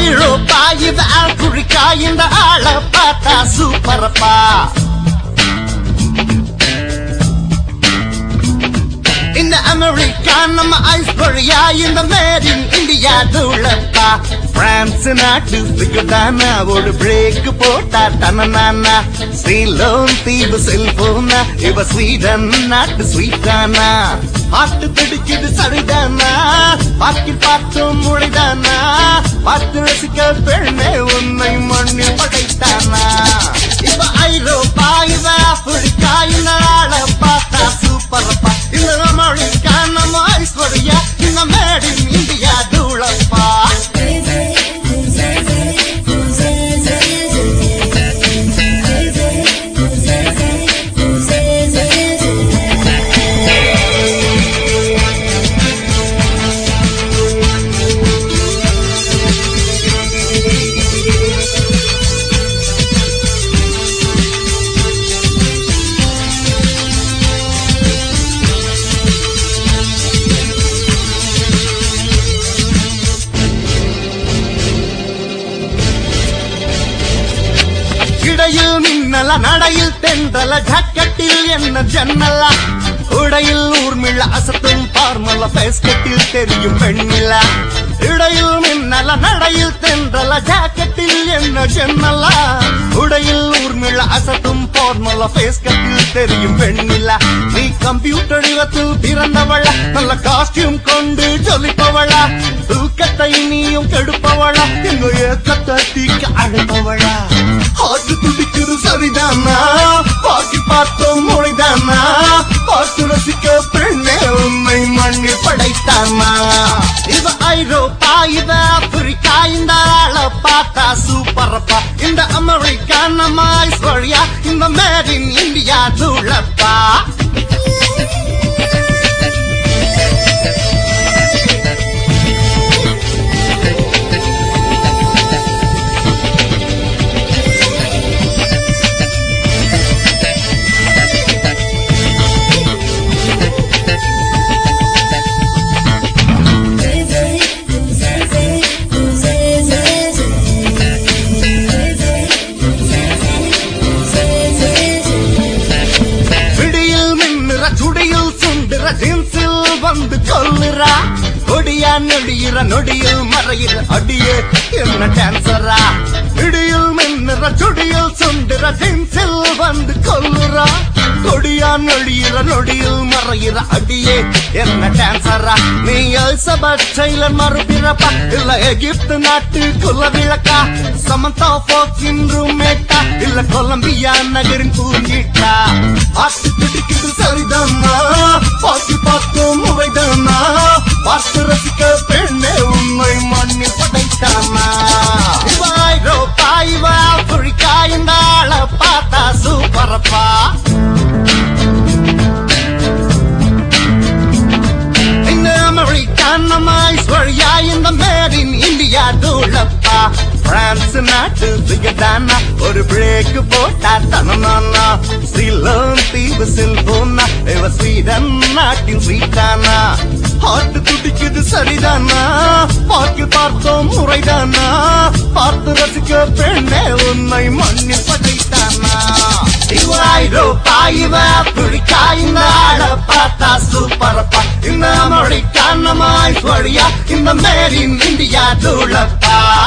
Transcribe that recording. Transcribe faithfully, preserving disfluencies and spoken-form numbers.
ஐரோப்பா இது ஆப்பிரிக்கா இந்த ஆள பார்த்தா சூப்பரப்பா இந்த அமெரிக்கா நம்ம ஐஸ் வழியா இந்த மேட் இன் இந்தியா தூளப்பா பிரான்ஸ் நாட்டு சிக்கதானா ஒரு பிரேக் போட்டா தனனானா ஸ்ரீலோன் தீவு செல்போனா இவ ஸ்வீடன் நாட்டு ஸ்வீட்டானா பாட்டு பிடிக்குது சரிதானா பாக்கி பார்த்தோம் மொழிதானா பார்த்து ரசிக்க பெண்ணே உன்னை மண்ணில் படைத்தானா இவ ஐரோப்பா இவ ஆப்பிரிக்கா இந்த ஆள பார்த்தா சூப்பரப்பா இந்த அமெரிக்கா நம்ம ஐஸ்வர்யா இந்த மேட் இன் இந்தியா தூளப்பா இடையில் மின்னல நடையில் தென்றல ஜாக்கெட்டில் என்ன ஜன்னலா உடையில் ஊர்மிழ அசத்தும் பார்மல பேஸ்கெட்டில் தெரியும் பெண்ணிலா இடையில் மின்னல நடையில் தென்றல ஜாக்கெட்டில் என்ன ஜன்னலா உடையில் ஊர்மிழ அசத்தும் பார்மல பேஸ்கெட்டில் தெரியும் பெண்ணிலா நீ கம்ப்யூட்டர் யுகத்தில் பிறந்தவளா நல்ல காஸ்டியூம் கொண்டு ஜொலிப்பவளா தூக்கத்தை நீயும் கெடுப்பவளா எங்க ஏக்கத்தை தீக்க அழைப்பவளா ஆட்டு துடிக்குது சரிதானா பாக்கி பார்த்தோம் மொழிதானா பார்த்து ரசிக்க பெண்ணே உண்மை மண்ணில் படைத்தானா இவ ஐரோப்பா இவ ஆப்பிரிக்கா இந்த ஆள பார்த்தா சூப்பரப்பா இந்த அமெரிக்கா நம்ம ஐஸ்வர்யா இந்த மேட் இன் இந்தியா தூளப்பா ஜீன்ஸில் வந்து கொல்லுறா கொடியா நொடியிற நொடியில் மறையிற அடியே என்ன டான்சரா இடியில் மின்னுற சுடியில் சுண்டுற ஜீன்ஸில் வந்து கொல்லுறா கொடியா நொடியிற நொடியில் மறையிற அடியே என்ன டான்சரா நீ எலிசபெத் டெய்லர் மறுபிறப்பா இல்ல எகிப்து நாட்டு குல விளக்கா சமந்தா போக்கின் ரூம்மேட்டா இல்ல கொலம்பியா நகரின் பூஞ்சிட்டா ஆட்டு துடிக்குது சரிதானா பாக்கி பார்த்தோம் முறைதானா பார்த்து ரசிக்க பெண்ணே உண்மை மண்ணில் படைத்தானா இவ ஐரோப்பா இவ ஆப்பிரிக்கா இந்த ஆள பார்த்தா சூப்பரப்பா இந்த அமெரிக்கா நம்ம ஐஸ்வர்யா இந்த மேட் இன் இந்தியா தூளப்பா பிரான்ஸ் நாட்டு சிக்கதானா ஒரு பிரேக் போட்டா தனனானா ஸ்ரீலோன் தீவு செல்போனா இவ ஸ்வீடன் நாட்டின் ஸ்வீட்டானா ஹார்ட் துடிக்குது சரிதானா பாக்கி பார்த்தோம் முறைதானா பார்த்து ரசிக்க பெண்ணே உன்னை மண்ணில் படைத்தானா இவ ஐரோப்பா இவ ஆப்பிரிக்கா இந்த ஆள பார்த்தா சூப்பரப்பா இந்த அமெரிக்கா நம்ம ஐஸ்வர்யா இந்த மேட் இன் இந்தியா தூளப்பா